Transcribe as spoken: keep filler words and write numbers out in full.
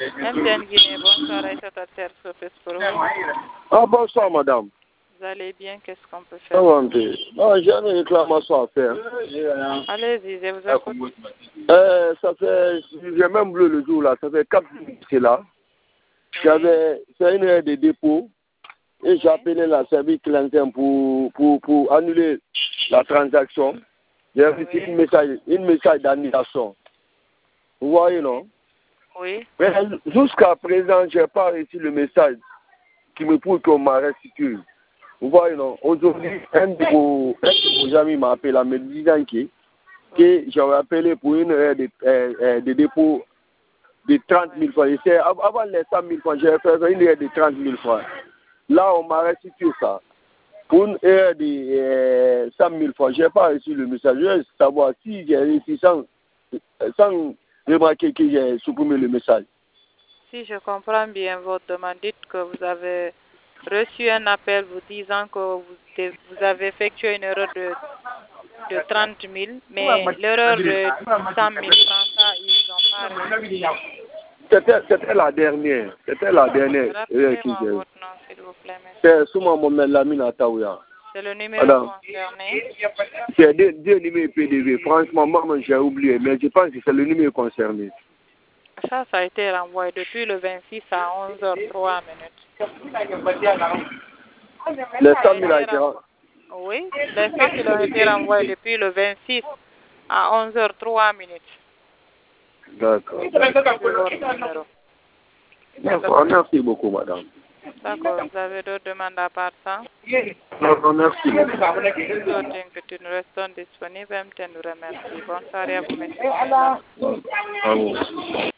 M T N Guinée, bonsoir, Aïssata Serre, Sopes pour vous. Ah, bonsoir, madame. Vous allez bien, qu'est-ce qu'on peut faire? Ah, non, j'ai une réclamation à faire. Allez-y, je vous écoute. Euh, ça fait, j'ai même bleu le jour là, ça fait quatre minutes c'est là. J'avais fait une heure de dépôt et j'ai appelé la service clientèle pour, pour, pour annuler la transaction. J'ai reçu une message, une message d'annulation. Vous voyez, non? Oui. Mais jusqu'à présent, je n'ai pas reçu le message qui me prouve qu'on m'a restitué. Vous voyez, non? Aujourd'hui, un de vos amis m'a appelé en me disant que, que j'avais appelé pour une heure de, euh, euh, de dépôt de trente mille francs. Avant les cent mille francs, j'avais fait une heure de trente mille francs. Là, on m'a restitué ça. Pour une heure de euh, cent mille francs, je n'ai pas reçu le message. Je veux savoir si j'ai réussi sans, sans remarquer que j'ai supprimé le message. Si je comprends bien votre demande, dites que vous avez reçu un appel vous disant que vous, vous avez effectué une erreur de, de trente mille, mais l'erreur de cent mille francs, ça, ils n'ont pas reçu. C'était la dernière. C'était la dernière. Rappelez-moi votre nom, s'il vous plaît. C'est Souma Mohamed Lamine Ataouya. C'est le numéro concerné. C'est deux, deux numéros P D V. Franchement, moi, j'ai oublié, mais je pense que c'est le numéro concerné. Ça, ça a été renvoyé depuis le vingt-six à onze heures trois minutes. Les cent mille a été Oui, les cent mille ont été renvoyés depuis le vingt-six à onze heures trois minutes. D'accord. D'accord, merci beaucoup, madame. D'accord, vous avez d'autres demandes à part ça? Non, merci. Nous restons disponibles, M T N nous remercie. Bonne soirée à vous, messieurs. Au revoir.